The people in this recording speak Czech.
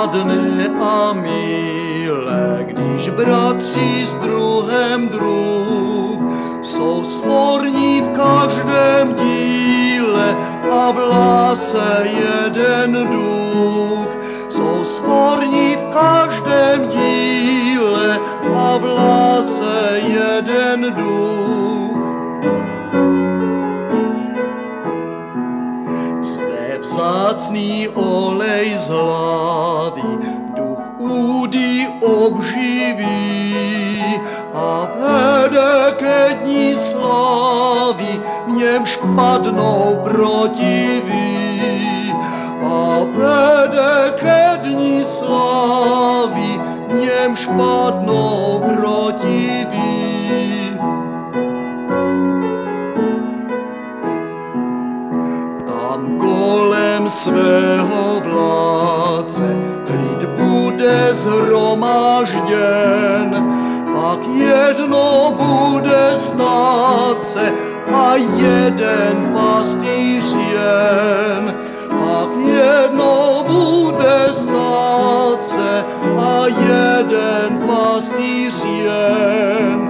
snadné a milé, když bratři s druhem druh jsou svorní v každém díle a v lásce jeden duch. Jsou svorní v každém díle a v lásce jeden duch. Zde vzácný olej z hlavy duch údy obživí a vede ke dní slávy, v němž padnou protiví. A vede ke dní slávy, v němž padnou protiví. Tam kolem svého vládce lid bude shromážděn, pak jedno bude stát se a jeden pastýř jen. Pak jedno bude stát se a jeden pastýř jen.